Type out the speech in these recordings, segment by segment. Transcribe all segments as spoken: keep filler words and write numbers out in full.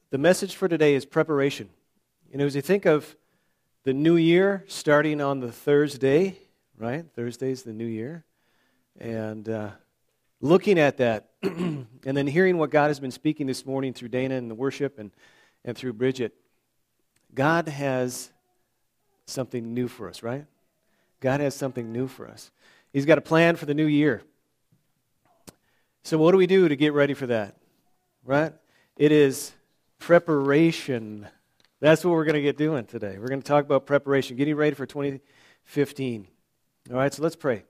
The message for today is preparation. You know, as you think of the new year starting on the Thursday, right? Thursday's the new year. And uh, looking at that and then hearing what God has been speaking this morning through Dana and the worship and, and through Bridget, God has something new for us, right? God has something new for us. He's got a plan for the new year. So what do we do to get ready for that? Right? It is preparation. That's what we're going to get doing today. We're going to talk about preparation, getting ready for twenty fifteen. All right, so let's pray.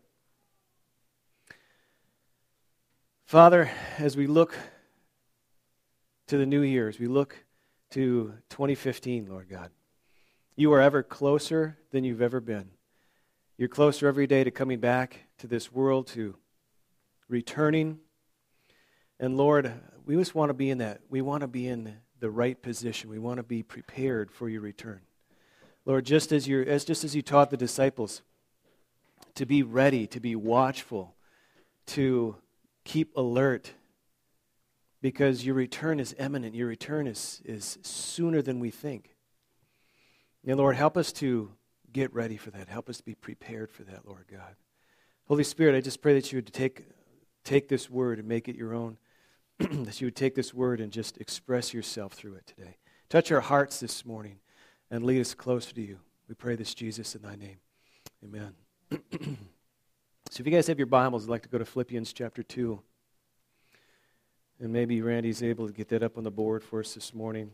Father, as we look to the new year, as we look to twenty fifteen, Lord God, you are ever closer than you've ever been. You're closer every day to coming back to this world, to returning. And Lord, we just want to be in that. We want to be in the right position. We want to be prepared for your return. Lord, just as you as just as you taught the disciples to be ready, to be watchful, to keep alert, because your return is imminent. Your return is, is sooner than we think. And Lord, help us to get ready for that. Help us to be prepared for that, Lord God. Holy Spirit, I just pray that you would take, take this word and make it your own, that you would take this word and just express yourself through it today. Touch our hearts this morning and lead us closer to you. We pray this, Jesus, in thy name. Amen. So if you guys have your Bibles, I'd like to go to Philippians chapter two. And maybe Randy's able to get that up on the board for us this morning.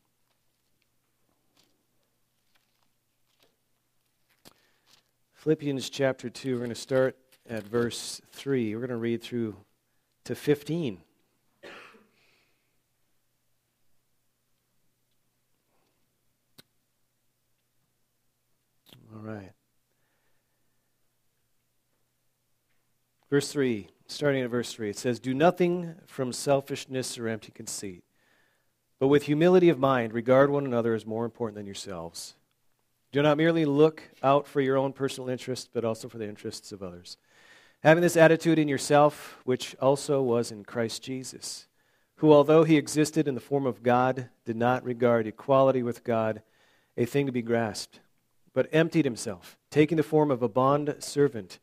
Philippians chapter two, we're going to start at verse three. We're going to read through to fifteen. All right. Verse three, starting at verse three, it says, "Do nothing from selfishness or empty conceit, but with humility of mind regard one another as more important than yourselves. Do not merely look out for your own personal interests, but also for the interests of others. Having this attitude in yourself, which also was in Christ Jesus, who, although he existed in the form of God, did not regard equality with God a thing to be grasped, but emptied himself, taking the form of a bond servant,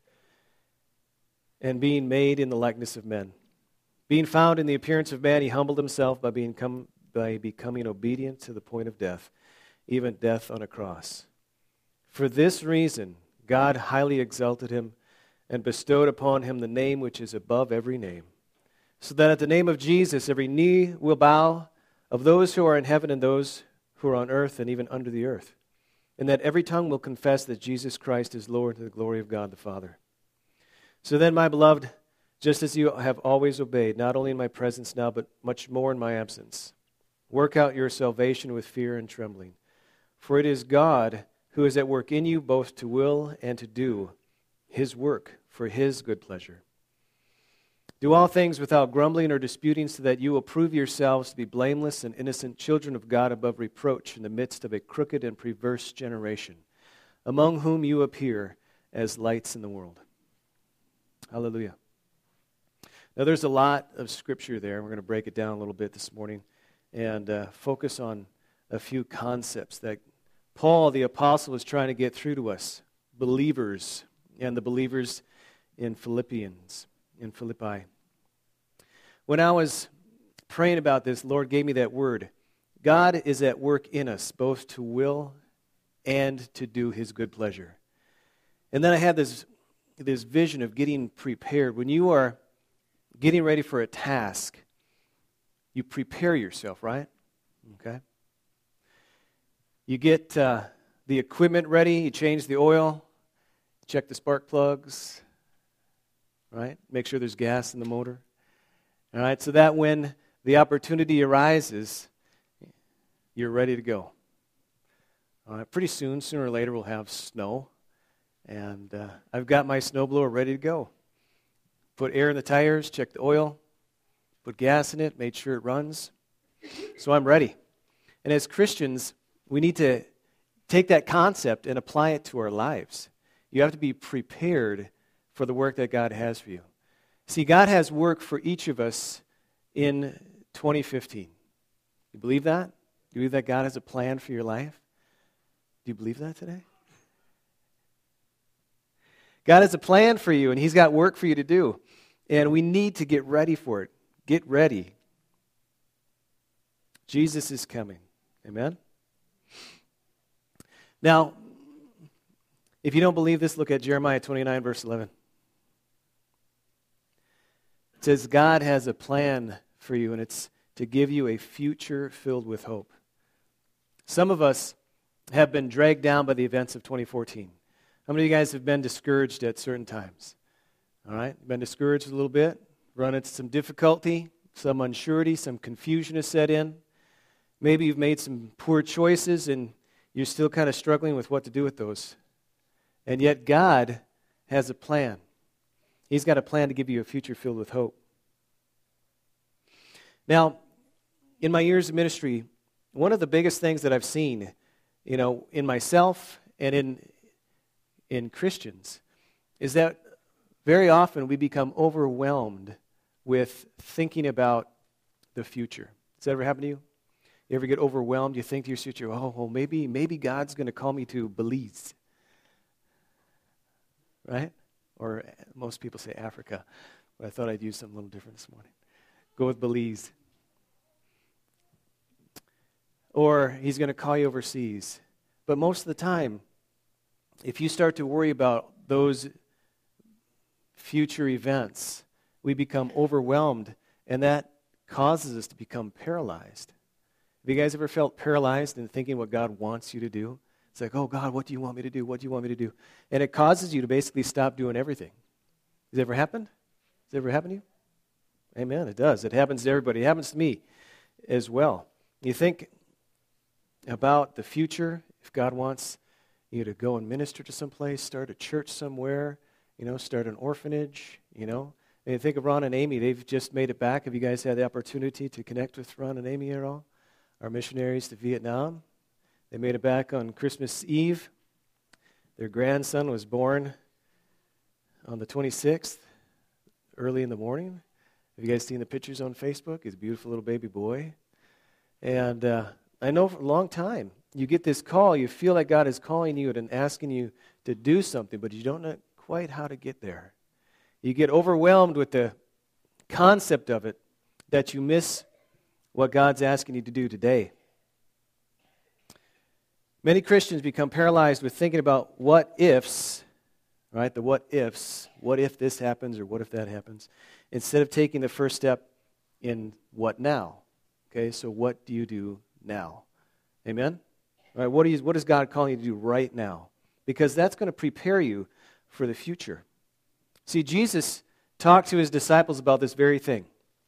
and being made in the likeness of men. Being found in the appearance of man, he humbled himself by, being come, by becoming obedient to the point of death, even death on a cross. For this reason, God highly exalted him and bestowed upon him the name which is above every name, so that at the name of Jesus every knee will bow, of those who are in heaven and those who are on earth and even under the earth, and that every tongue will confess that Jesus Christ is Lord to the glory of God the Father. So then, my beloved, just as you have always obeyed, not only in my presence now, but much more in my absence, work out your salvation with fear and trembling. For it is God who is at work in you both to will and to do his work for his good pleasure. Do all things without grumbling or disputing, so that you will prove yourselves to be blameless and innocent children of God above reproach in the midst of a crooked and perverse generation, among whom you appear as lights in the world." Hallelujah. Now there's a lot of scripture there. We're going to break it down a little bit this morning and uh, focus on a few concepts that Paul, the apostle, is trying to get through to us, believers, and the believers in Philippians, in Philippi. When I was praying about this, the Lord gave me that word. God is at work in us, both to will and to do his good pleasure. And then I had this, this vision of getting prepared. When you are getting ready for a task, you prepare yourself, right? Okay. You get uh, the equipment ready, you change the oil, check the spark plugs, right? Make sure there's gas in the motor. All right, so that when the opportunity arises, you're ready to go. All right, pretty soon, sooner or later, we'll have snow, and uh, I've got my snowblower ready to go. Put air in the tires, check the oil, put gas in it, made sure it runs. So I'm ready. And as Christians, we need to take that concept and apply it to our lives. You have to be prepared for the work that God has for you. See, God has work for each of us in twenty fifteen. You believe that? Do you believe that God has a plan for your life? Do you believe that today? God has a plan for you, and He's got work for you to do. And we need to get ready for it. Get ready. Jesus is coming. Amen? Now, if you don't believe this, look at Jeremiah twenty-nine, verse eleven. It says, God has a plan for you, and it's to give you a future filled with hope. Some of us have been dragged down by the events of twenty fourteen. How many of you guys have been discouraged at certain times? All right? Been discouraged a little bit, run into some difficulty, some unsurety, some confusion has set in. Maybe you've made some poor choices and you're still kind of struggling with what to do with those. And yet God has a plan. He's got a plan to give you a future filled with hope. Now, in my years of ministry, one of the biggest things that I've seen, you know, in myself and in in Christians, is that very often we become overwhelmed with thinking about the future. Does that ever happen to you? You ever get overwhelmed? You think to your future, oh, well, maybe, maybe God's going to call me to Belize. Right? Or most people say Africa. But I thought I'd use something a little different this morning. Go with Belize. Or He's going to call you overseas. But most of the time, if you start to worry about those future events, we become overwhelmed, and that causes us to become paralyzed. Have you guys ever felt paralyzed in thinking what God wants you to do? It's like, oh, God, what do you want me to do? What do you want me to do? And it causes you to basically stop doing everything. Has it ever happened? Has it ever happened to you? Amen, it does. It happens to everybody. It happens to me as well. You think about the future, if God wants you to go and minister to someplace, start a church somewhere, you know, start an orphanage, you know. And you think of Ron and Amy, they've just made it back. Have you guys had the opportunity to connect with Ron and Amy at all? Our missionaries to Vietnam. They made it back on Christmas Eve. Their grandson was born on the twenty-sixth, early in the morning. Have you guys seen the pictures on Facebook? He's a beautiful little baby boy. And uh, I know for a long time, you get this call, you feel like God is calling you and asking you to do something, but you don't know quite how to get there. You get overwhelmed with the concept of it that you miss what God's asking you to do today. Many Christians become paralyzed with thinking about what ifs, right? The what ifs. What if this happens or what if that happens? Instead of taking the first step in what now. Okay, so what do you do now? Amen? All right, what, do you, what is God calling you to do right now? Because that's going to prepare you for the future. See, Jesus talked to His disciples about this very thing.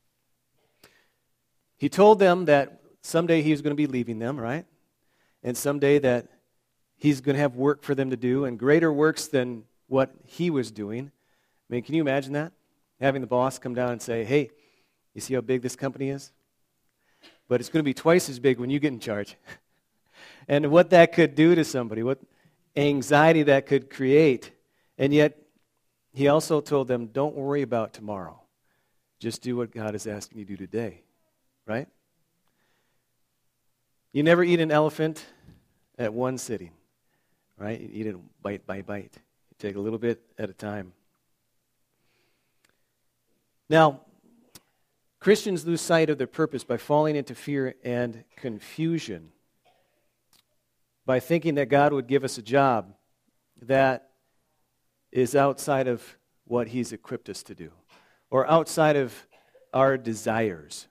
He told them that someday He was going to be leaving them, right? And someday that He's going to have work for them to do, and greater works than what He was doing. I mean, can you imagine that? Having the boss come down and say, hey, you see how big this company is? But it's going to be twice as big when you get in charge. And what that could do to somebody, what anxiety that could create. And yet, He also told them, don't worry about tomorrow. Just do what God is asking you to do today. Right? You never eat an elephant at one sitting. Right? You eat it bite by bite. You take a little bit at a time. Now, Christians lose sight of their purpose by falling into fear and confusion, by thinking that God would give us a job that is outside of what He's equipped us to do, or outside of our desires.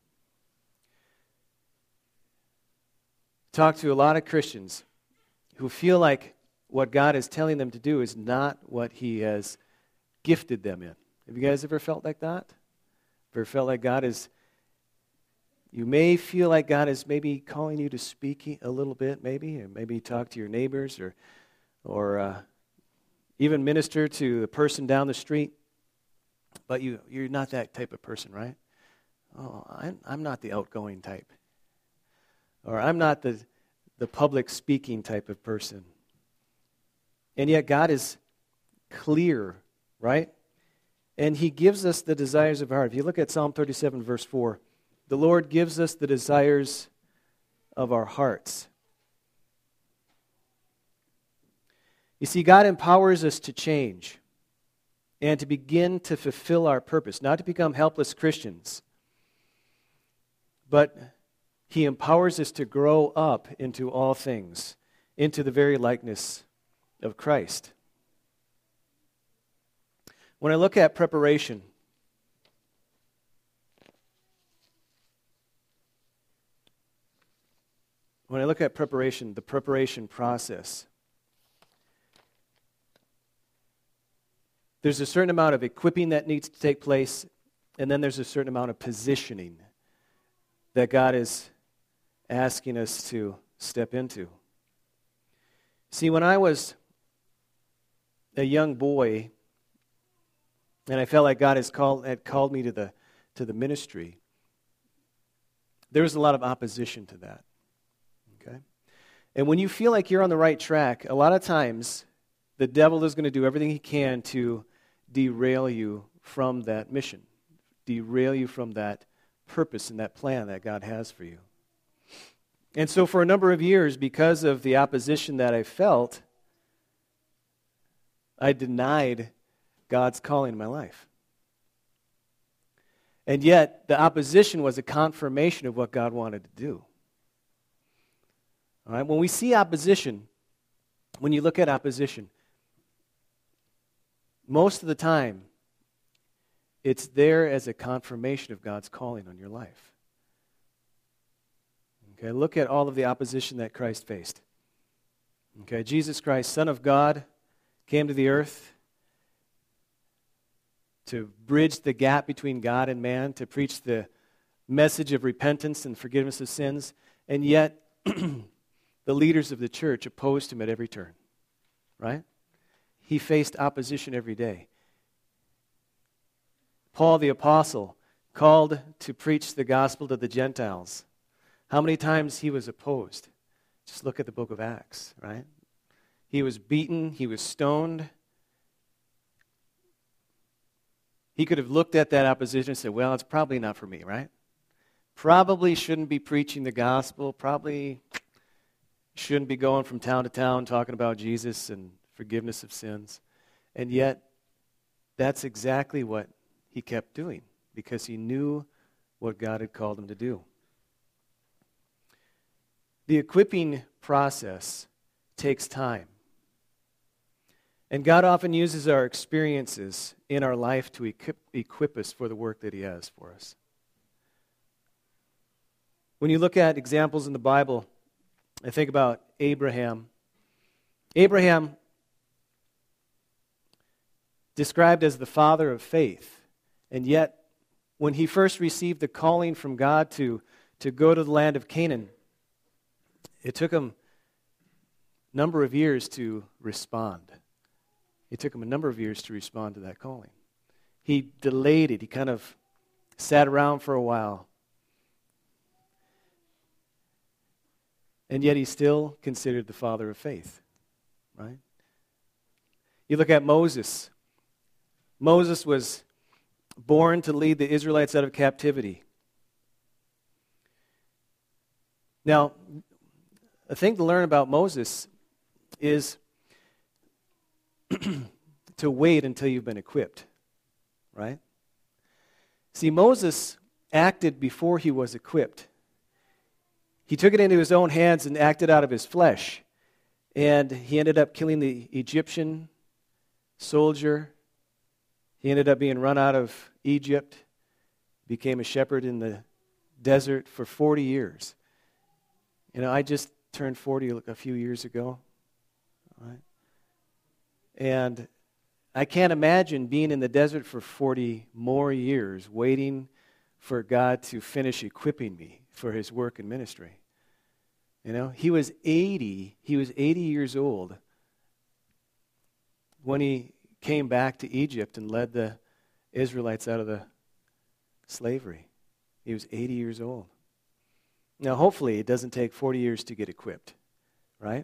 Talk to a lot of Christians who feel like what God is telling them to do is not what He has gifted them in. Have you guys ever felt like that? Ever felt like God is, you may feel like God is maybe calling you to speak a little bit, maybe, or maybe talk to your neighbors, or or uh, even minister to the person down the street, but you, you're not that type of person, right? Oh, I'm, I'm not the outgoing type. Or I'm not the, the public speaking type of person. And yet God is clear, right? And He gives us the desires of our heart. If you look at Psalm thirty-seven, verse four, the Lord gives us the desires of our hearts. You see, God empowers us to change and to begin to fulfill our purpose, not to become helpless Christians, but He empowers us to grow up into all things, into the very likeness of Christ. When I look at preparation, when I look at preparation, the preparation process, there's a certain amount of equipping that needs to take place, and then there's a certain amount of positioning that God is asking us to step into. See, when I was a young boy, and I felt like God has called, had called me to the, to the ministry, there was a lot of opposition to that. Okay? And when you feel like you're on the right track, a lot of times the devil is going to do everything he can to derail you from that mission, derail you from that purpose and that plan that God has for you. And so for a number of years, because of the opposition that I felt, I denied God's calling in my life. And yet, the opposition was a confirmation of what God wanted to do. All right? When we see opposition, when you look at opposition, most of the time, it's there as a confirmation of God's calling on your life. Okay, look at all of the opposition that Christ faced. Okay, Jesus Christ, Son of God, came to the earth to bridge the gap between God and man, to preach the message of repentance and forgiveness of sins, and yet the leaders of the church opposed him at every turn, right? He faced opposition every day. Paul the apostle, called to preach the gospel to the Gentiles. How many times he was opposed? Just look at the book of Acts, right? He was beaten, he was stoned. He could have looked at that opposition and said, well, it's probably not for me, right? Probably shouldn't be preaching the gospel, probably shouldn't be going from town to town talking about Jesus and forgiveness of sins. And yet, that's exactly what he kept doing, because he knew what God had called him to do. The equipping process takes time. And God often uses our experiences in our life to equip, equip us for the work that he has for us. When you look at examples in the Bible, I think about Abraham. Abraham, described as the father of faith, and yet when he first received the calling from God to, to go to the land of Canaan, it took him a number of years to respond. It took him a number of years to respond to that calling. He delayed it. He kind of sat around for a while. And yet he's still considered the father of faith, right? You look at Moses. Moses was born to lead the Israelites out of captivity. Now, a thing to learn about Moses is to wait until you've been equipped, right? See, Moses acted before he was equipped. He took it into his own hands and acted out of his flesh. And he ended up killing the Egyptian soldier. He ended up being run out of Egypt, became a shepherd in the desert for forty years. You know, I just turned forty a few years ago, right? And I can't imagine being in the desert for forty more years, waiting for God to finish equipping me for his work and ministry. You know, he was eighty, he was eighty years old when he came back to Egypt and led the Israelites out of the slavery. He was eighty years old. Now, hopefully, it doesn't take forty years to get equipped, right?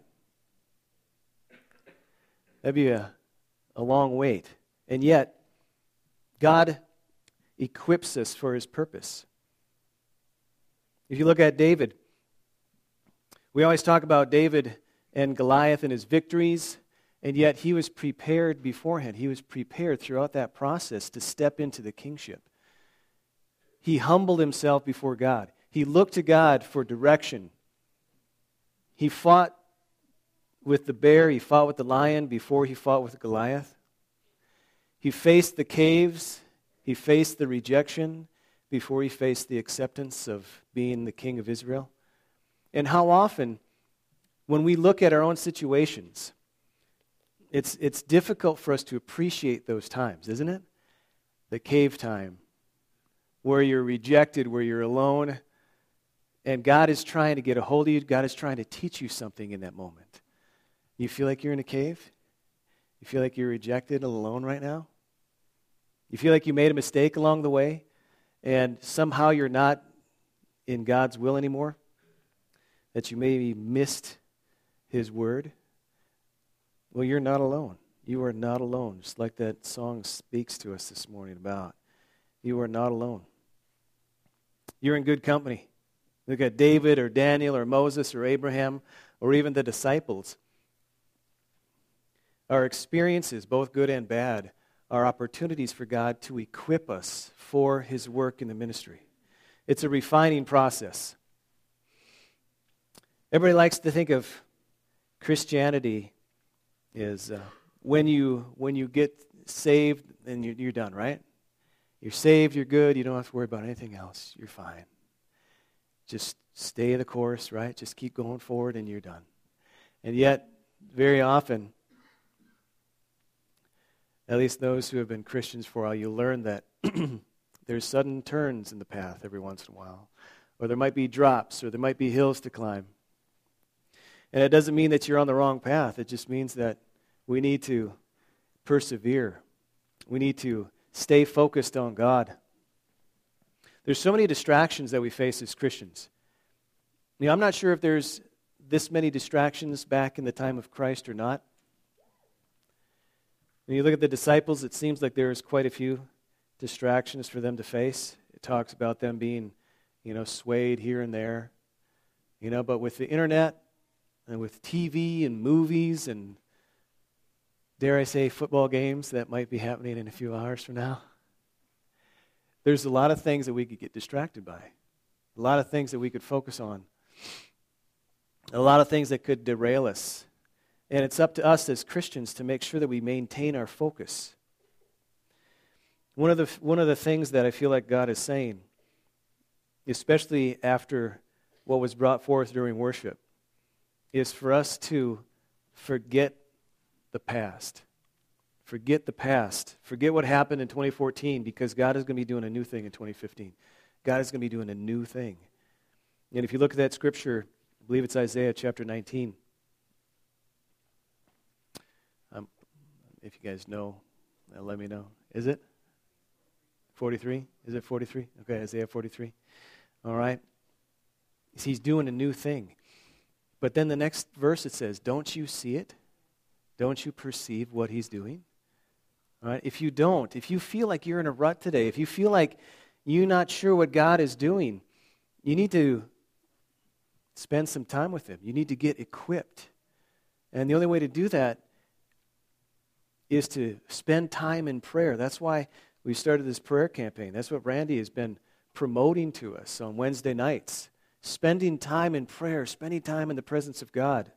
That'd be a, a long wait. And yet, God equips us for his purpose. If you look at David, We always talk about David and Goliath and his victories, and yet he was prepared beforehand. He was prepared throughout that process to step into the kingship. He humbled himself before God. He looked to God for direction. He fought with the bear. He fought with the lion before he fought with Goliath. He faced the caves. He faced the rejection before he faced the acceptance of being the king of Israel. And how often, when we look at our own situations, it's, it's difficult for us to appreciate those times, isn't it? The cave time, where you're rejected, where you're alone, and God is trying to get a hold of you. God is trying to teach you something in that moment. You feel like you're in a cave? You feel like you're rejected and alone right now? You feel like you made a mistake along the way, and somehow you're not in God's will anymore? That you maybe missed His word? Well, you're not alone. You are not alone, just like that song speaks to us this morning about. You are not alone. You're in good company. Look at David or Daniel or Moses or Abraham or even the disciples. Our experiences, both good and bad, are opportunities for God to equip us for His work in the ministry. It's a refining process. Everybody likes to think of Christianity as uh, when you when you get saved, then you're, you're done, right? You're saved, you're good, you don't have to worry about anything else. You're fine. Just stay the course, right? Just keep going forward and you're done. And yet, very often, at least those who have been Christians for a while, you learn that there's sudden turns in the path every once in a while. Or there might be drops, or there might be hills to climb. And it doesn't mean that you're on the wrong path. It just means that we need to persevere. We need to stay focused on God. There's so many distractions that we face as Christians. You know, I'm not sure if there's this many distractions back in the time of Christ or not. When you look at the disciples, it seems like there was quite a few distractions for them to face. It talks about them being, you know, swayed here and there. You know, but with the internet and with T V and movies and, dare I say, football games that might be happening in a few hours from now, there's a lot of things that we could get distracted by. A lot of things that we could focus on. A lot of things that could derail us. And it's up to us as Christians to make sure that we maintain our focus. One of the one of the things that I feel like God is saying, especially after what was brought forth during worship, is for us to forget the past. Forget the past. Forget what happened in twenty fourteen, because God is going to be doing a new thing in twenty fifteen. God is going to be doing a new thing. And if you look at that scripture, I believe it's Isaiah chapter nineteen. Um, if you guys know, uh, let me know. Is it? forty-three? Is it forty-three? Okay, Isaiah forty-three. All right. He's doing a new thing. But then the next verse it says, don't you see it? Don't you perceive what He's doing? All right. If you don't, if you feel like you're in a rut today, if you feel like you're not sure what God is doing, you need to spend some time with Him. You need to get equipped. And the only way to do that is to spend time in prayer. That's why we started this prayer campaign. That's what Randy has been promoting to us on Wednesday nights. Spending time in prayer, spending time in the presence of God.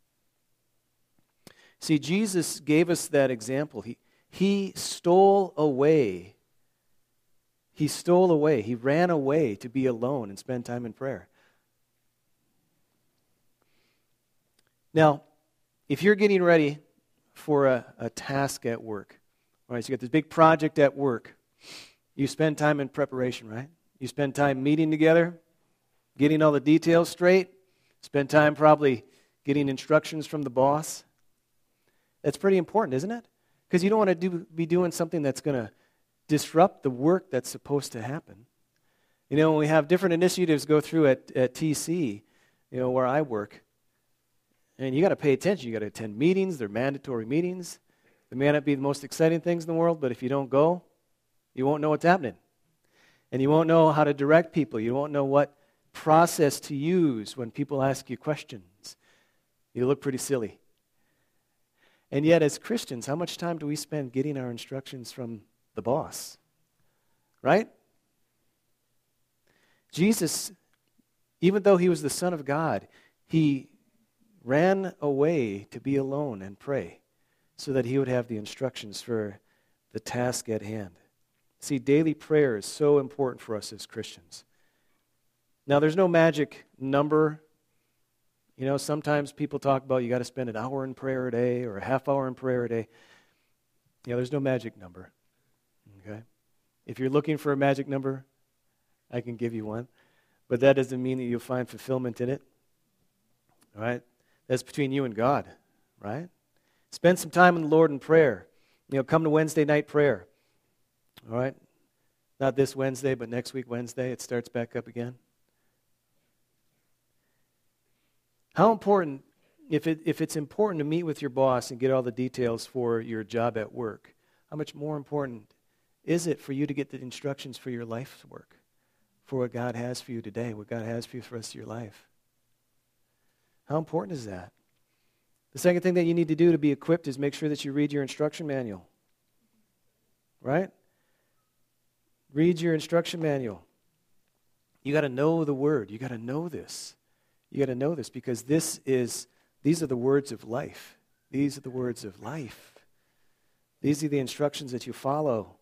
See, Jesus gave us that example. He, he stole away. He stole away. He ran away to be alone and spend time in prayer. Now, if you're getting ready for a, a task at work, all right, so you got this big project at work, you spend time in preparation, right? You spend time meeting together, getting all the details straight, spend time probably getting instructions from the boss. That's pretty important, isn't it? Because you don't want to do, be doing something that's going to disrupt the work that's supposed to happen. You know, when we have different initiatives go through at, at T C, you know, where I work, and you got to pay attention. You got to attend meetings. They're mandatory meetings. They may not be the most exciting things in the world, but if you don't go, you won't know what's happening. And you won't know how to direct people. You won't know what process to use when people ask you questions. You look pretty silly. And yet, as Christians, how much time do we spend getting our instructions from the boss? Right? Jesus, even though he was the Son of God, he ran away to be alone and pray so that he would have the instructions for the task at hand. See, daily prayer is so important for us as Christians. Now, there's no magic number. You know, sometimes people talk about you got to spend an hour in prayer a day or a half hour in prayer a day. You know, there's no magic number. Okay? If you're looking for a magic number, I can give you one. But that doesn't mean that you'll find fulfillment in it. All right? That's between you and God, right? Spend some time in the Lord in prayer. You know, come to Wednesday night prayer. All right? Not this Wednesday, but next week Wednesday, it starts back up again. How important, if it if it's important to meet with your boss and get all the details for your job at work, how much more important is it for you to get the instructions for your life's work, for what God has for you today, what God has for you for the rest of your life? How important is that? The second thing that you need to do to be equipped is make sure that you read your instruction manual. Right? Read your instruction manual. You got to know the Word. You got to know this. You got to know this because this is, these are the words of life. These are the words of life. These are the instructions that you follow.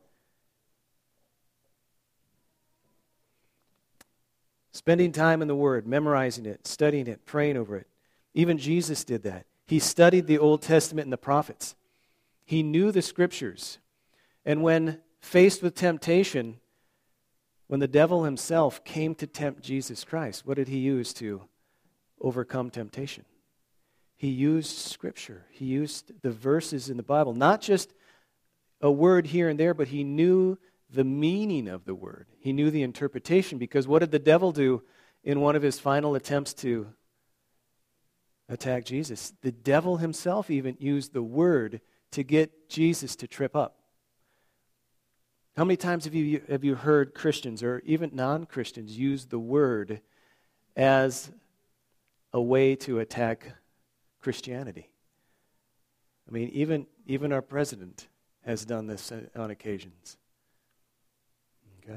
Spending time in the Word, memorizing it, studying it, praying over it. Even Jesus did that. He studied the Old Testament and the prophets. He knew the Scriptures. And when faced with temptation, when the devil himself came to tempt Jesus Christ, what did he use to overcome temptation? He used Scripture. He used the verses in the Bible. Not just a word here and there, but he knew the meaning of the word. He knew the interpretation, because what did the devil do in one of his final attempts to attack Jesus? The devil himself even used the word to get Jesus to trip up. How many times have you have you heard Christians or even non-Christians use the word as a way to attack Christianity? I mean, even even our president has done this on occasions. Okay?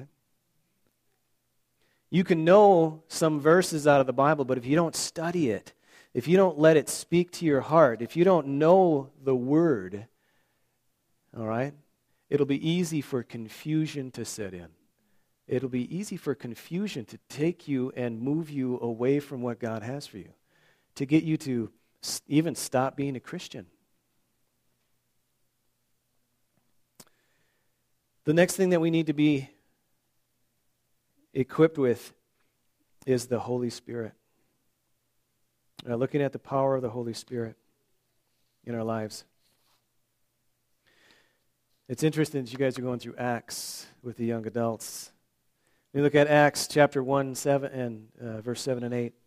You can know some verses out of the Bible, but if you don't study it, if you don't let it speak to your heart, if you don't know the word, all right, it'll be easy for confusion to set in. It'll be easy for confusion to take you and move you away from what God has for you, to get you to even stop being a Christian. The next thing that we need to be equipped with is the Holy Spirit. Now, looking at the power of the Holy Spirit in our lives. It's interesting that you guys are going through Acts with the young adults. We look at Acts chapter one, seven, and uh, verse seven and eight.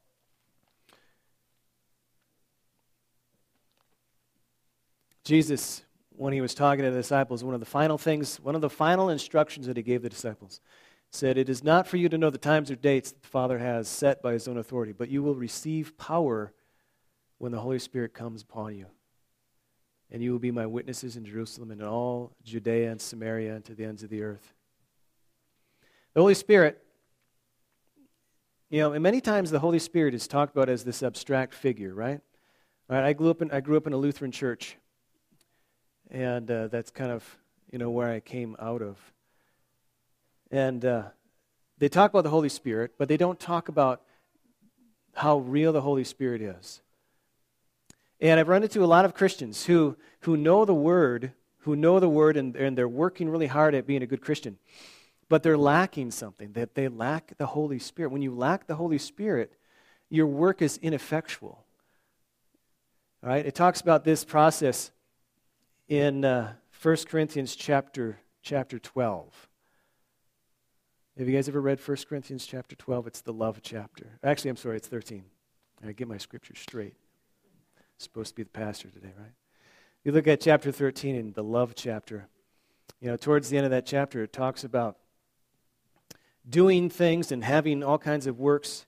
Jesus, when he was talking to the disciples, one of the final things, one of the final instructions that he gave the disciples, said, "It is not for you to know the times or dates that the Father has set by his own authority, but you will receive power when the Holy Spirit comes upon you. And you will be my witnesses in Jerusalem and in all Judea and Samaria and to the ends of the earth." The Holy Spirit, you know, and many times the Holy Spirit is talked about as this abstract figure, right? All right, I grew up in I grew up in a Lutheran church, and uh, that's kind of, you know, where I came out of. And uh, they talk about the Holy Spirit, but they don't talk about how real the Holy Spirit is. And I've run into a lot of Christians who who know the Word, who know the Word, and, and they're working really hard at being a good Christian, but they're lacking something, that they lack the Holy Spirit. When you lack the Holy Spirit, your work is ineffectual. All right? It talks about this process in uh, First Corinthians chapter, chapter twelve. Have you guys ever read First Corinthians chapter twelve? It's the love chapter. Actually, I'm sorry, it's thirteen. I get my scripture straight. Supposed to be the pastor today, right? You look at chapter thirteen in the love chapter. You know, towards the end of that chapter, it talks about doing things and having all kinds of works.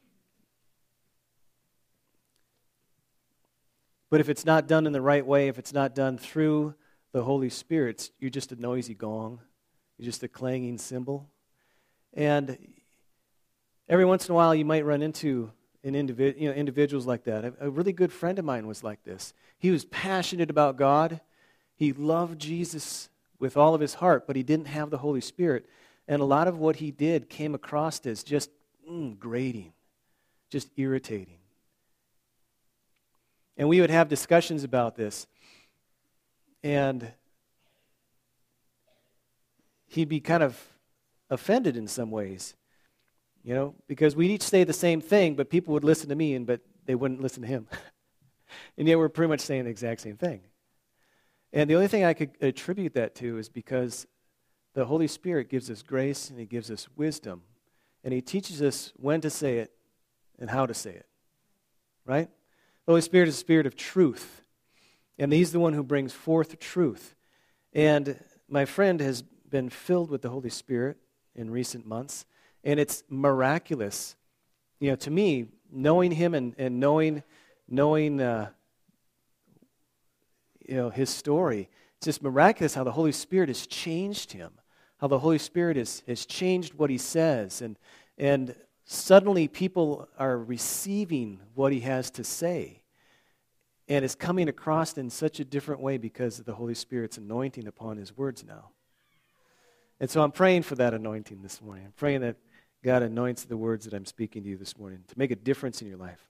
But if it's not done in the right way, if it's not done through the Holy Spirit, you're just a noisy gong. You're just a clanging cymbal. And every once in a while you might run into an individ, you know, individuals like that. A, a really good friend of mine was like this. He was passionate about God. He loved Jesus with all of his heart, but he didn't have the Holy Spirit. And a lot of what he did came across as just mm, grating, just irritating. And we would have discussions about this. And he'd be kind of offended in some ways, you know, because we'd each say the same thing, but people would listen to me, and but they wouldn't listen to him. And yet we're pretty much saying the exact same thing. And the only thing I could attribute that to is because the Holy Spirit gives us grace and he gives us wisdom. And he teaches us when to say it and how to say it. Right? The Holy Spirit is a spirit of truth. And he's the one who brings forth truth. And my friend has been filled with the Holy Spirit in recent months. And it's miraculous. You know, to me, knowing him and, and knowing, knowing uh, you know, his story, it's just miraculous how the Holy Spirit has changed him. How the Holy Spirit has, has changed what he says. And, and suddenly people are receiving what he has to say. And it's coming across in such a different way because of the Holy Spirit's anointing upon his words now. And so I'm praying for that anointing this morning. I'm praying that God anoints the words that I'm speaking to you this morning to make a difference in your life.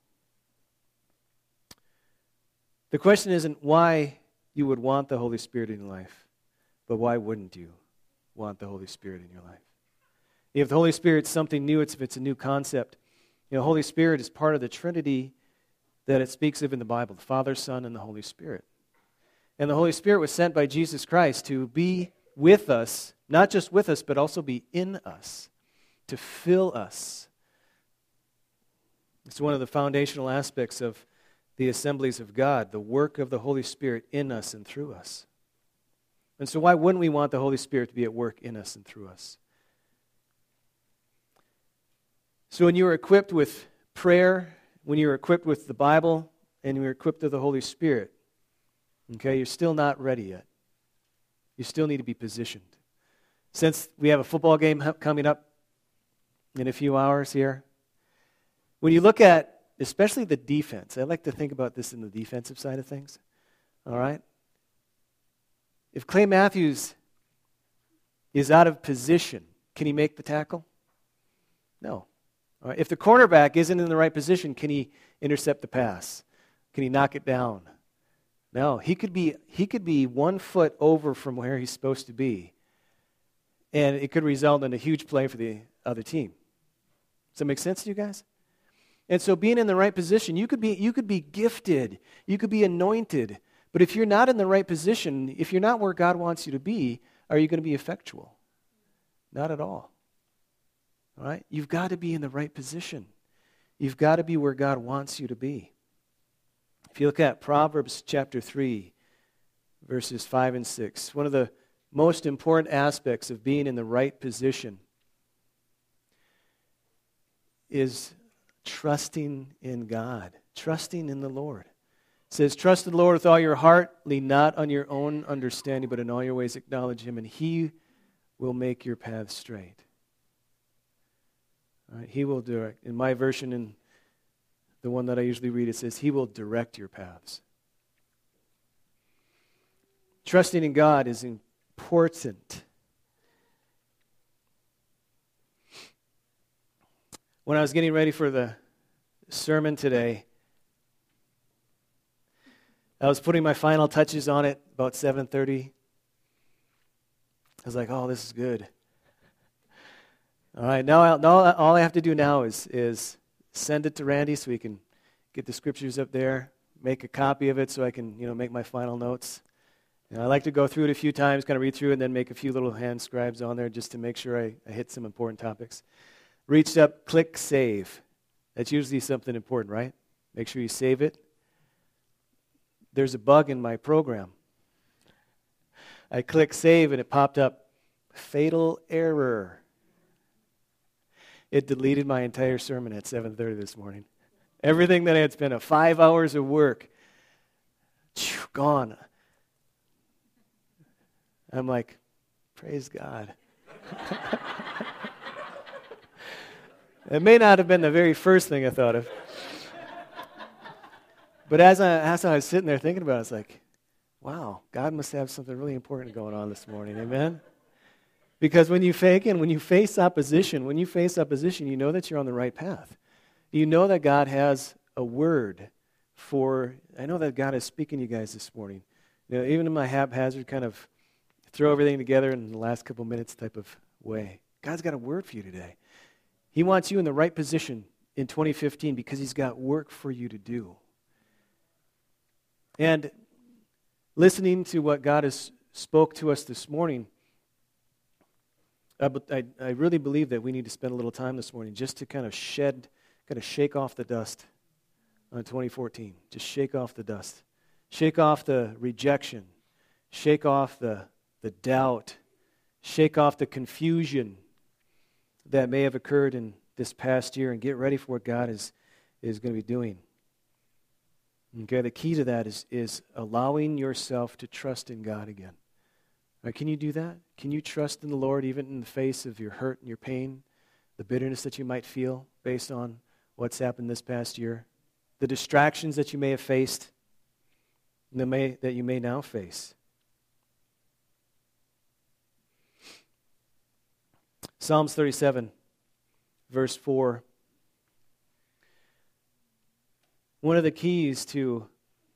The question isn't why you would want the Holy Spirit in your life, but why wouldn't you want the Holy Spirit in your life? If the Holy Spirit's something new, it's if it's a new concept. You know, Holy Spirit is part of the Trinity that it speaks of in the Bible, the Father, Son, and the Holy Spirit. And the Holy Spirit was sent by Jesus Christ to be with us, not just with us, but also be in us, to fill us. It's one of the foundational aspects of the assemblies of God, the work of the Holy Spirit in us and through us. And so why wouldn't we want the Holy Spirit to be at work in us and through us? So when you are equipped with prayer, when you're equipped with the Bible, and you're equipped with the Holy Spirit, okay, you're still not ready yet. You still need to be positioned. Since we have a football game coming up in a few hours here, when you look at especially the defense, I like to think about this in the defensive side of things, all right? If Clay Matthews is out of position, can he make the tackle? No. All right. If the cornerback isn't in the right position, can he intercept the pass? Can he knock it down? No. He could be he could be one foot over from where he's supposed to be, and it could result in a huge play for the other team. Does that make sense to you guys? And so being in the right position, you could be you could be gifted, you could be anointed, but if you're not in the right position, if you're not where God wants you to be, are you going to be effectual? Not at all. All right? You've got to be in the right position. You've got to be where God wants you to be. If you look at Proverbs chapter three, verses five and six, one of the most important aspects of being in the right position is trusting in God, trusting in the Lord. It says, trust in the Lord with all your heart, lean not on your own understanding, but in all your ways acknowledge him, and he will make your path straight. All right, he will direct. In my version, in the one that I usually read, it says, he will direct your paths. Trusting in God is important. When I was getting ready for the sermon today, I was putting my final touches on it about seven thirty. I was like, oh, this is good. All right, now, I'll, now all I have to do now is, is send it to Randy so he can get the scriptures up there, make a copy of it so I can, you know, make my final notes. And I like to go through it a few times, kind of read through it, and then make a few little hand scribes on there just to make sure I, I hit some important topics. Reach up, click save. That's usually something important, right? Make sure you save it. There's a bug in my program. I click save and it popped up, fatal error. it deleted my entire sermon at seven thirty this morning. Everything that I had spent, a five hours of work, gone. I'm like, praise God. It may not have been the very first thing I thought of. But as I, as I was sitting there thinking about it, it's like, wow, God must have something really important going on this morning. Amen? Because when you fake and when you face opposition, when you face opposition, you know that you're on the right path. You know that God has a word for, I know that God is speaking to you guys this morning. You know, even in my haphazard kind of throw everything together in the last couple minutes type of way, God's got a word for you today. He wants you in the right position in twenty fifteen because he's got work for you to do. And listening to what God has spoke to us this morning, I, I, I really believe that we need to spend a little time this morning just to kind of shed, kind of shake off the dust on twenty fourteen. Just shake off the dust. Shake off the rejection. Shake off the, the doubt. Shake off the confusion that may have occurred in this past year and get ready for what God is, is going to be doing. Okay, the key to that is, is allowing yourself to trust in God again. Right, can you do that? Can you trust in the Lord even in the face of your hurt and your pain, the bitterness that you might feel based on what's happened this past year, the distractions that you may have faced, that, may, that you may now face? Psalms thirty-seven, verse four. One of the keys to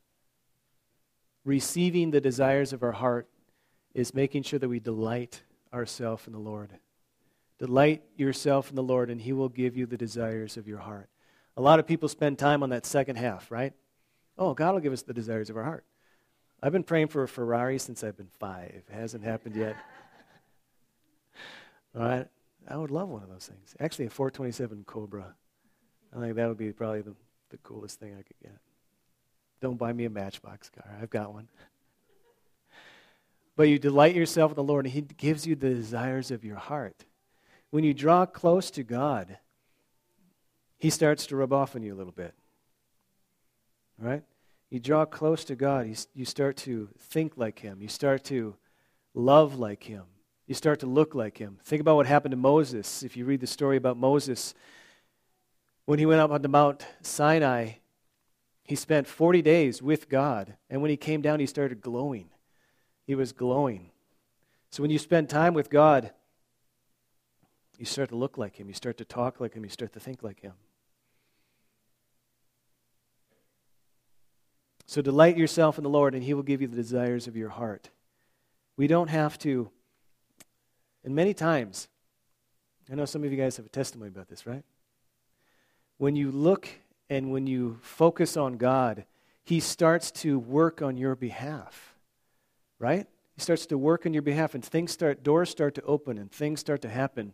receiving the desires of our heart is making sure that we delight ourselves in the Lord. Delight yourself in the Lord, and he will give you the desires of your heart. A lot of people spend time on that second half, right? Oh, God will give us the desires of our heart. I've been praying for a Ferrari since I've been five. It hasn't happened yet. All right? I would love one of those things. Actually, a four twenty-seven Cobra. I think that would be probably the, the coolest thing I could get. Don't buy me a Matchbox car. I've got one. But you delight yourself in the Lord, and he gives you the desires of your heart. When you draw close to God, he starts to rub off on you a little bit. All right? You draw close to God, you, you start to think like him. You start to love like him. You start to look like him. Think about what happened to Moses. If you read the story about Moses, when he went up on the Mount Sinai, he spent forty days with God. And when he came down, he started glowing. He was glowing. So when you spend time with God, you start to look like him. You start to talk like him. You start to think like him. So delight yourself in the Lord, and he will give you the desires of your heart. We don't have to. And many times, I know some of you guys have a testimony about this, right? When you look and when you focus on God, he starts to work on your behalf, right? He starts to work on your behalf, and things start, doors start to open, and things start to happen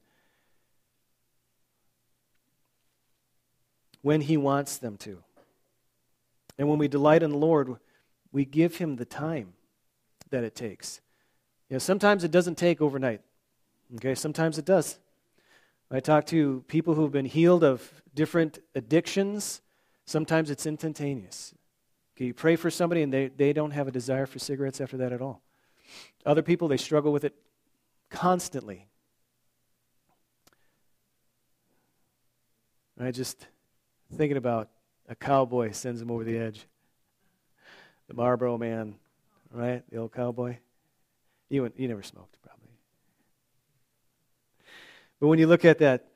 when he wants them to. And when we delight in the Lord, we give him the time that it takes. You know, sometimes it doesn't take overnight. Okay, sometimes it does. I talk to people who've been healed of different addictions. Sometimes it's instantaneous. Okay, you pray for somebody and they, they don't have a desire for cigarettes after that at all. Other people, they struggle with it constantly. I just thinking about a cowboy sends him over the edge. The Marlboro Man, right? The old cowboy. You, you never smoked, probably. But when you look at that,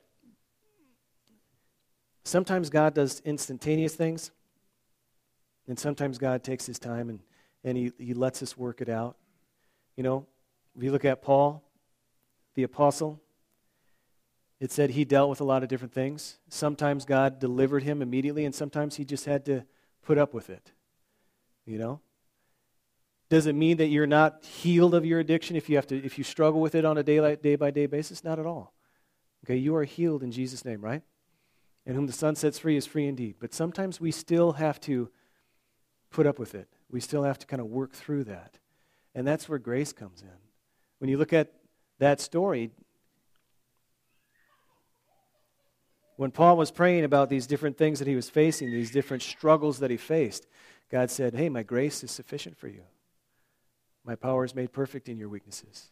sometimes God does instantaneous things, and sometimes God takes his time and, and he, he lets us work it out. You know, if you look at Paul, the apostle, it said he dealt with a lot of different things. Sometimes God delivered him immediately, and sometimes he just had to put up with it. You know? Does it mean that you're not healed of your addiction if you have to, if you struggle with it on a day, day by day basis? Not at all. Okay, you are healed in Jesus' name, right? And whom the Son sets free is free indeed. But sometimes we still have to put up with it. We still have to kind of work through that. And that's where grace comes in. When you look at that story, When Paul was praying about these different things that he was facing, these different struggles that he faced, God said, hey, my grace is sufficient for you. My power is made perfect in your weaknesses.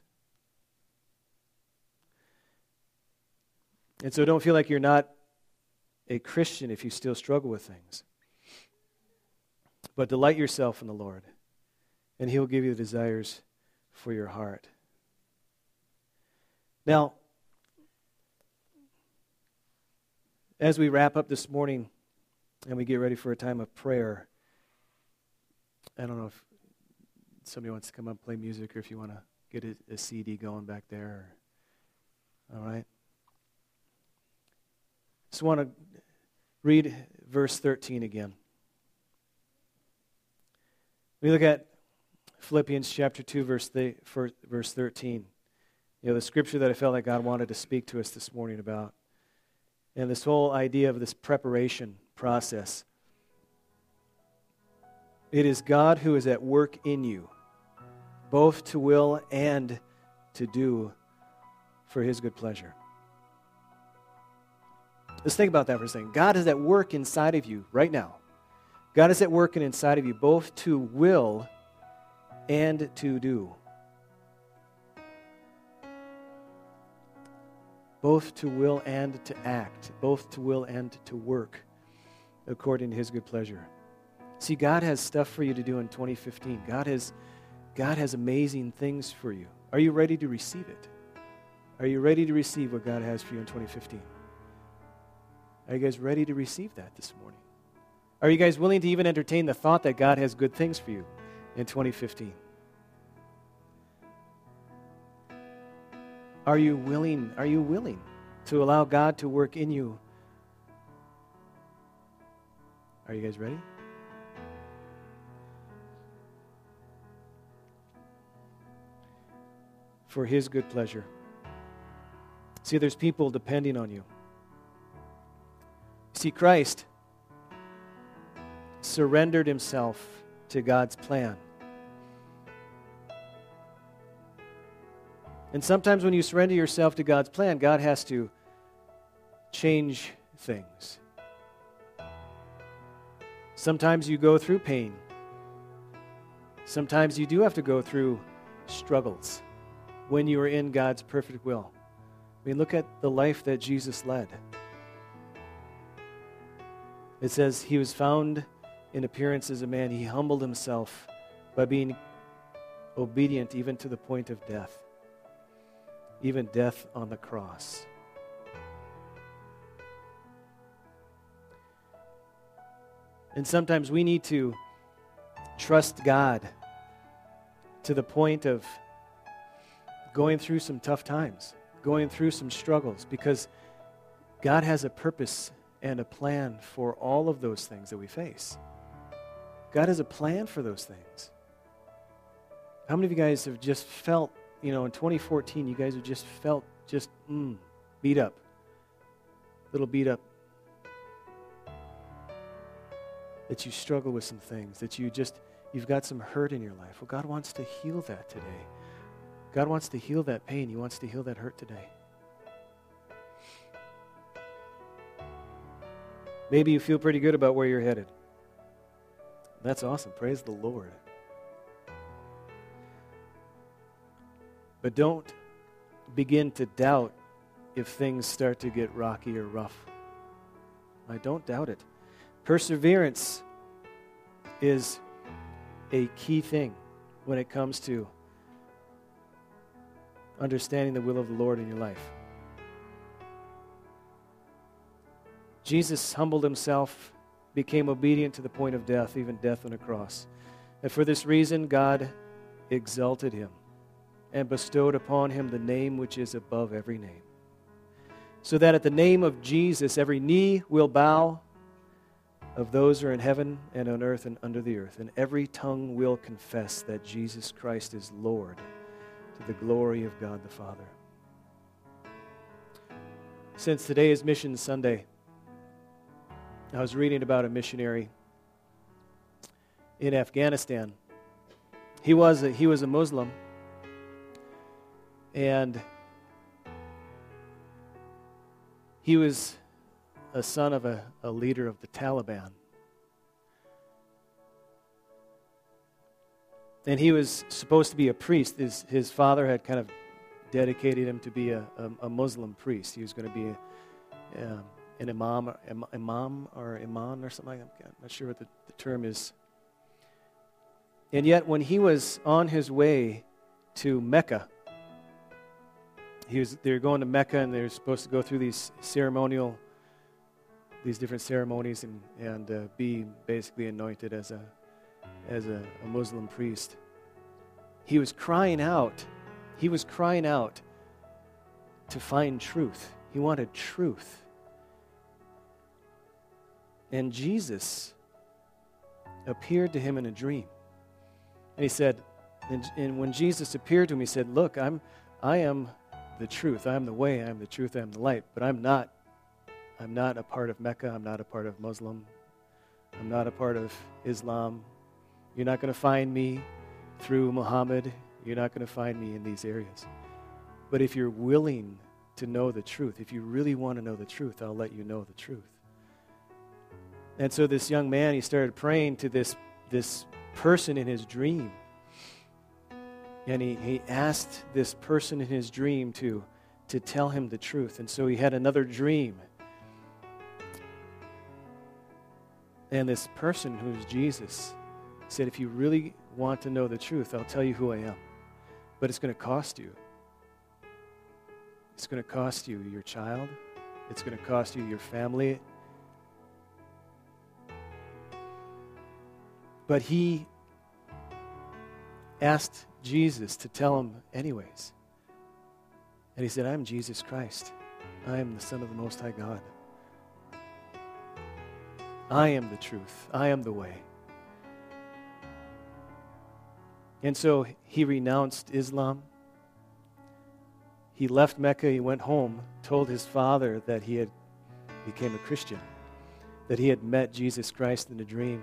And so don't feel like you're not a Christian if you still struggle with things. But delight yourself in the Lord, and He'll give you the desires for your heart. Now, as we wrap up this morning and we get ready for a time of prayer, I don't know if somebody wants to come up and play music or if you want to get a, a C D going back there. All right? Just want to read verse thirteen again. We look at Philippians chapter two, verse, th- verse thirteen. You know, the scripture that I felt like God wanted to speak to us this morning about. And this whole idea of this preparation process. It is God who is at work in you, both to will and to do for His good pleasure. Let's think about that for a second. God is at work inside of you right now. God is at work and inside of you, both to will and to do. Both to will and to act, both to will and to work according to His good pleasure. See, God has stuff for you to do in twenty fifteen. God has, God has amazing things for you. Are you ready to receive it? Are you ready to receive what God has for you in twenty fifteen? Are you guys ready to receive that this morning? Are you guys willing to even entertain the thought that God has good things for you in twenty fifteen? Are you willing, are you willing to allow God to work in you? Are you guys ready? For His good pleasure. See, there's people depending on you. See, Christ surrendered Himself to God's plan. And sometimes when you surrender yourself to God's plan, God has to change things. Sometimes you go through pain. Sometimes you do have to go through struggles when you are in God's perfect will. I mean, look at the life that Jesus led. It says He was found in appearance as a man. He humbled Himself by being obedient even to the point of death. Even death on the cross. And sometimes we need to trust God to the point of going through some tough times, going through some struggles, because God has a purpose and a plan for all of those things that we face. God has a plan for those things. How many of you guys have just felt, you know, in twenty fourteen, you guys have just felt just mm, beat up, a little beat up, that you struggle with some things, that you just, you've got some hurt in your life. Well, God wants to heal that today. God wants to heal that pain. He wants to heal that hurt today. Maybe you feel pretty good about where you're headed. That's awesome. Praise the Lord. But don't begin to doubt if things start to get rocky or rough. I don't doubt it. Perseverance is a key thing when it comes to understanding the will of the Lord in your life. Jesus humbled Himself, became obedient to the point of death, even death on a cross. And for this reason, God exalted Him and bestowed upon Him the name which is above every name, so that at the name of Jesus every knee will bow, of those who are in heaven and on earth and under the earth, and every tongue will confess that Jesus Christ is Lord, to the glory of God the Father. Since today is Mission Sunday, I was reading about a missionary in Afghanistan. He was a, he was a Muslim, and he was a son of a, a leader of the Taliban. And he was supposed to be a priest. His, his father had kind of dedicated him to be a, a, a Muslim priest. He was going to be a, um, an imam, imam or imam or something like that. I'm not sure what the, the term is. And yet when he was on his way to Mecca, he was, they were going to Mecca and they were supposed to go through these ceremonial, these different ceremonies and, and uh, be basically anointed as a as a, a Muslim priest. He was crying out. He was crying out to find truth. He wanted truth. And Jesus appeared to him in a dream. And he said, and, and when Jesus appeared to him, he said, look, I'm, I am the truth. I am the way. I am the truth. I am the light. But I'm not, I'm not a part of Mecca. I'm not a part of Muslim. I'm not a part of Islam. You're not going to find me through Muhammad. You're not going to find me in these areas. But if you're willing to know the truth, if you really want to know the truth, I'll let you know the truth. And so this young man, he started praying to this, this person in his dream. And he, he asked this person in his dream to, to tell him the truth. And so he had another dream. And this person, who's Jesus, said, if you really want to know the truth, I'll tell you who I am. But it's going to cost you. It's going to cost you your child. It's going to cost you your family. But he asked Jesus to tell him anyways. And he said, I am Jesus Christ. I am the Son of the Most High God. I am the truth. I am the way. And so he renounced Islam. He left Mecca, he went home, told his father that he had became a Christian, that he had met Jesus Christ in a dream.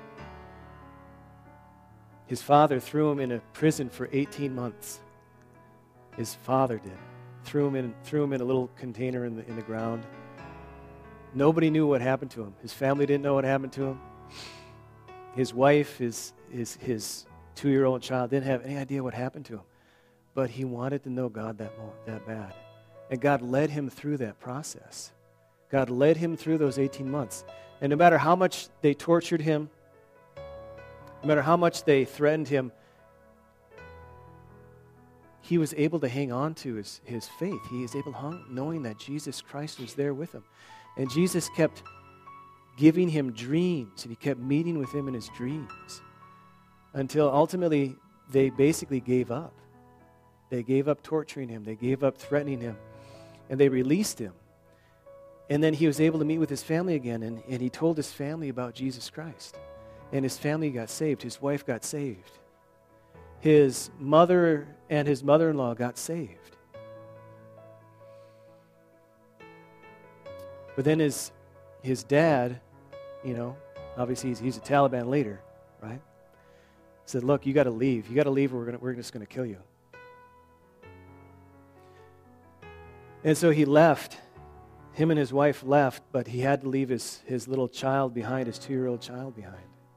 His father threw him in a prison for eighteen months. His father did. Threw him in, threw him in a little container in the, in the ground. Nobody knew what happened to him. His family didn't know what happened to him. His wife, his his his two-year-old child didn't have any idea what happened to him. But he wanted to know God that, that bad. And God led him through that process. God led him through those eighteen months. And no matter how much they tortured him, no matter how much they threatened him, he was able to hang on to his, his faith. He was able to hang, knowing that Jesus Christ was there with him. And Jesus kept giving him dreams, and he kept meeting with him in his dreams, until ultimately they basically gave up. They gave up torturing him. They gave up threatening him. And they released him. And then he was able to meet with his family again, and, and he told his family about Jesus Christ. And his family got saved. His wife got saved. His mother and his mother-in-law got saved. But then his, his dad, you know, obviously he's, he's a Taliban leader, right? Said, look, you got to leave. You got to leave or we're, gonna, we're just going to kill you. And so he left. Him and his wife left, but he had to leave his, his little child behind, his two-year-old child behind.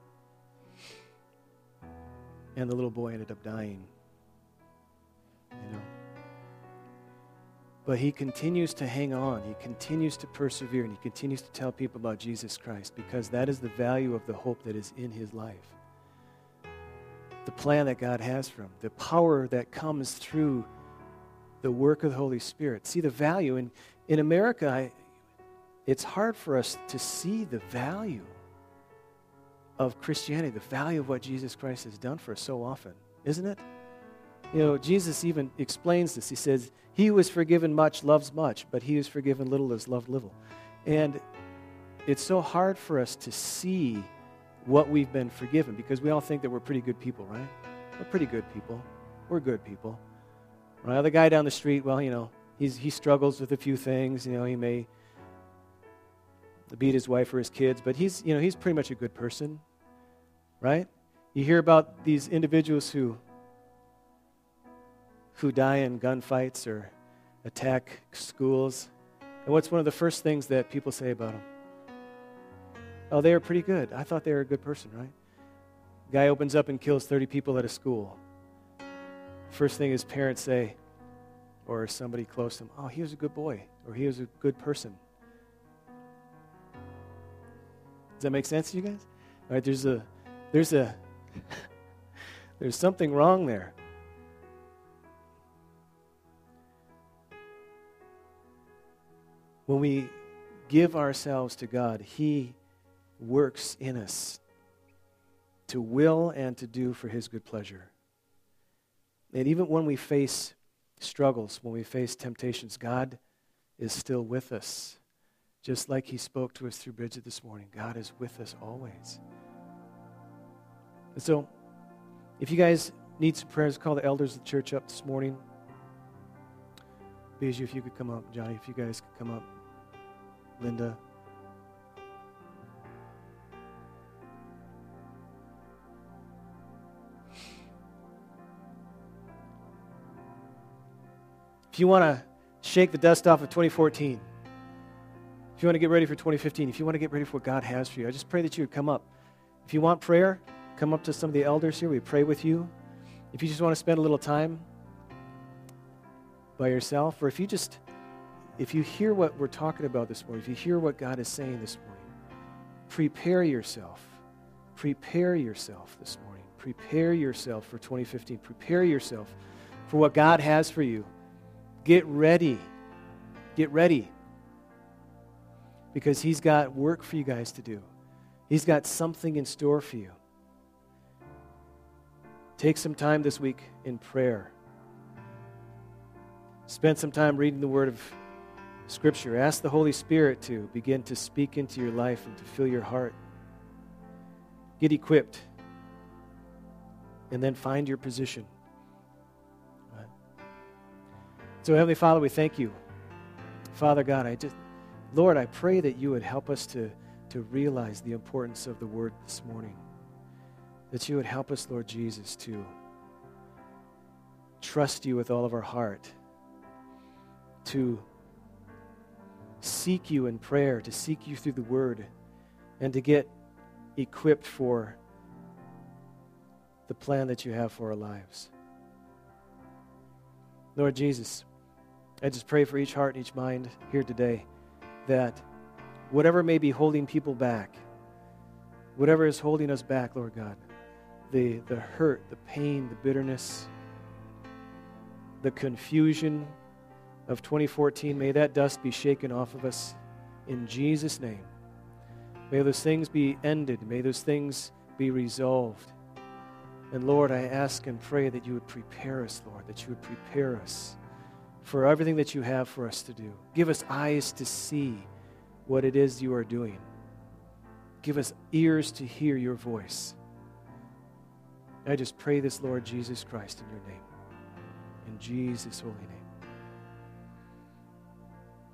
And the little boy ended up dying. You know. But he continues to hang on. He continues to persevere, and he continues to tell people about Jesus Christ, because that is the value of the hope that is in his life. The plan that God has for him. The power that comes through the work of the Holy Spirit. See the value. In, in America, I, it's hard for us to see the value of Christianity, the value of what Jesus Christ has done for us so often, isn't it? You know, Jesus even explains this. He says, he who is forgiven much loves much, but he who is forgiven little is loved little. And it's so hard for us to see what we've been forgiven, because we all think that we're pretty good people, right? We're pretty good people. We're good people. Well, the guy down the street, well, you know, he's, he struggles with a few things. You know, he may beat his wife or his kids, but he's, you know, he's pretty much a good person, right? You hear about these individuals who who die in gunfights or attack schools, And what's one of the first things that people say about them? Oh, they were pretty good. I thought they were a good person, right? Guy opens up and kills thirty people at a school. First thing his parents say, or somebody close to him, oh, he was a good boy, or he was a good person. Does that make sense to you guys? All right, there's a, there's a, there's something wrong there. When we give ourselves to God, He works in us to will and to do for His good pleasure. And even when we face struggles, when we face temptations, God is still with us. Just like He spoke to us through Bridget this morning, God is with us always. And so, if you guys need some prayers, call the elders of the church up this morning. Bijou, if you could come up. Johnny, if you guys could come up. Linda. If you want to shake the dust off of twenty fourteen, if you want to get ready for twenty fifteen, if you want to get ready for what God has for you, I just pray that you would come up. If you want prayer, come up to some of the elders here. We pray with you. If you just want to spend a little time by yourself, or if you just, if you hear what we're talking about this morning, if you hear what God is saying this morning, prepare yourself. Prepare yourself this morning. Prepare yourself for twenty fifteen. Prepare yourself for what God has for you. Get ready. Get ready. Because He's got work for you guys to do. He's got something in store for you. Take some time this week in prayer. Spend some time reading the Word of Scripture. Ask the Holy Spirit to begin to speak into your life and to fill your heart. Get equipped. And then find your position. Right. So, Heavenly Father, we thank you. Father God, I just, Lord, I pray that you would help us to, to realize the importance of the Word this morning. That you would help us, Lord Jesus, to trust you with all of our heart. To seek you in prayer, to seek you through the Word, and to get equipped for the plan that you have for our lives. Lord Jesus, I just pray for each heart and each mind here today that whatever may be holding people back, whatever is holding us back, Lord God, the, the hurt, the pain, the bitterness, the confusion of twenty fourteen, may that dust be shaken off of us in Jesus' name. May those things be ended. May those things be resolved. And Lord, I ask and pray that you would prepare us, Lord, that you would prepare us for everything that you have for us to do. Give us eyes to see what it is you are doing. Give us ears to hear your voice. I just pray this, Lord Jesus Christ, in your name. In Jesus' holy name.